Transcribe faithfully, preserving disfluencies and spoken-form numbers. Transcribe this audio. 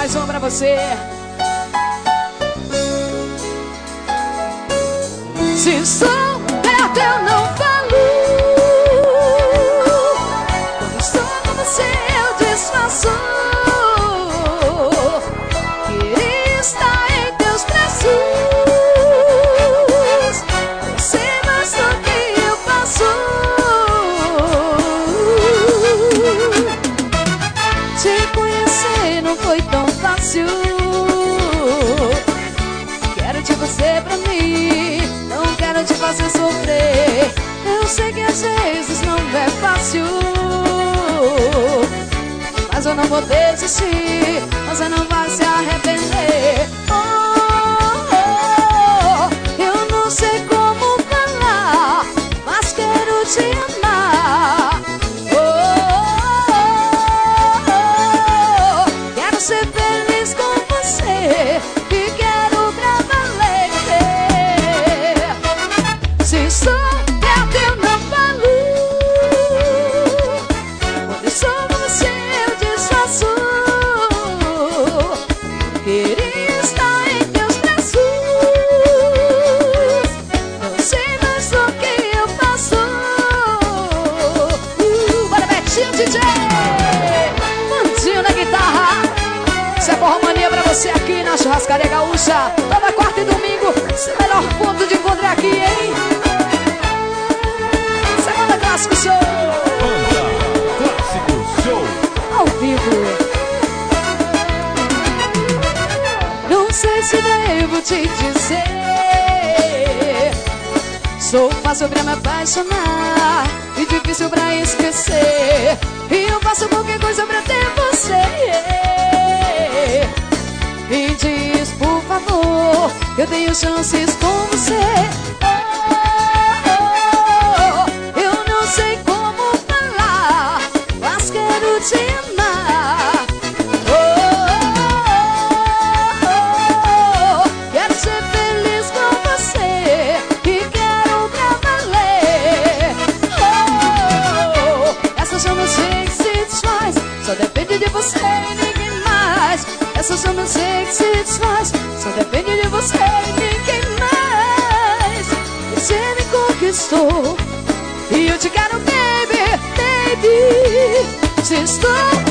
mais uma pra você. Se estou perto eu não falo, quando estou com você eu disfarço. Queria estar em teus braços, você mais do que eu faço. Te conhecer não foi tão fácil, quero de você pra mim, não quero te fazer sofrer. Eu sei que às vezes não é fácil, mas eu não vou desistir, você não vai se arrepender. Oh, oh, oh, eu não sei como falar, mas quero te amar. Oh, oh, oh, oh, quero ser feliz com você e quero pra valer. Se estou perto eu não falo, quando estou com você eu disfarço. Queria estar em teus braços, não sei mais do que eu faço. uh, Bora Betinho D J, Mandinho na guitarra. Isso é forró mania pra você aqui na Churrascaria Gaúcha. Toda quarta e domingo, esse melhor ponto de encontro é aqui, hein? Segunda Clássico Show, Banda Clássico Show. ao vivo. Não sei se devo te dizer, sou fácil pra me apaixonar e difícil pra esquecer, e eu faço qualquer coisa pra ter você. Me diz, por favor, eu tenho chances com você. Oh, oh, oh, eu não sei como falar, mas quero te amar. Oh, oh, oh, quero ser feliz com você e quero pra valer. Oh, essa eu não sei que se desfaz, só depende de você e ninguém mais. Essa eu não sei que se desfaz, só depende de você e ninguém mais. Você me conquistou e eu te quero, baby, baby. Se estou